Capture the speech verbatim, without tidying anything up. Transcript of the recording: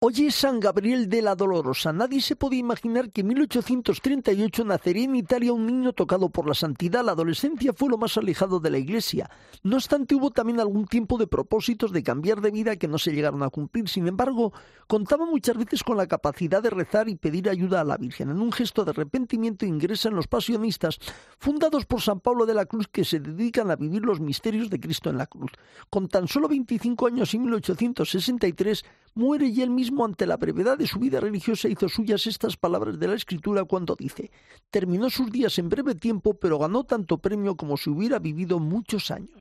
Hoy es San Gabriel de la Dolorosa. Nadie se podía imaginar que en mil ochocientos treinta y ocho nacería en Italia un niño tocado por la santidad. La adolescencia fue lo más alejado de la Iglesia. No obstante, hubo también algún tiempo de propósitos de cambiar de vida que no se llegaron a cumplir. Sin embargo, contaba muchas veces con la capacidad de rezar y pedir ayuda a la Virgen. En un gesto de arrepentimiento ingresa en los Pasionistas, fundados por San Pablo de la Cruz, que se dedican a vivir los misterios de Cristo en la cruz. Con tan solo veinticinco años, en mil ochocientos sesenta y tres, muere y él mismo, ante la brevedad de su vida religiosa, hizo suyas estas palabras de la Escritura cuando dice: terminó sus días en breve tiempo, pero ganó tanto premio como si hubiera vivido muchos años.